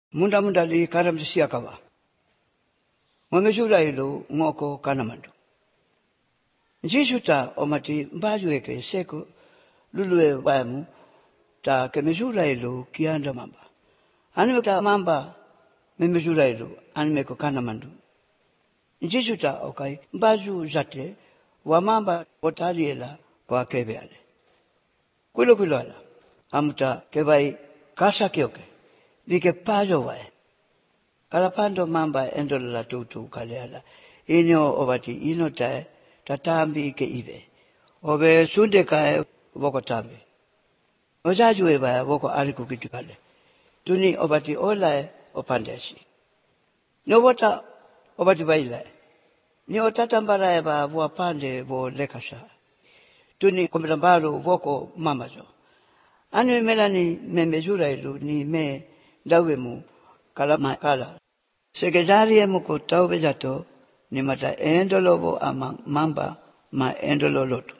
Munda li karam siakawa. Mamejula ilo ngoko kanamandu. Njisuta omati mbajueke seko lulue wamu ta kemejula ilo kianda mamba. Anime ta mamba memejula ilo anime ko kanamandu. Njisuta okai mbaju jate wa mamba otaliela kwa kebeale. Kuilo ala. Amuta kebai kasa kioke. Like pajo wae. Kalapando mamba endola la tutu kaleala. Inyo obati ino tae tatambi ke ibe. Obe sunde kae woko tambi. Ojaju eba woko ariku kitikale. Tuni obati olae opandesi. Nyo wota obati bailae. Ni otatambara eba wapande wo lekasa. Tuni komitambalo woko mamajo. Anu melani memejura ilu ni me dawemu kala. Sekejari emuko taube jato ni mata endolobo ama mamba ma endololoto.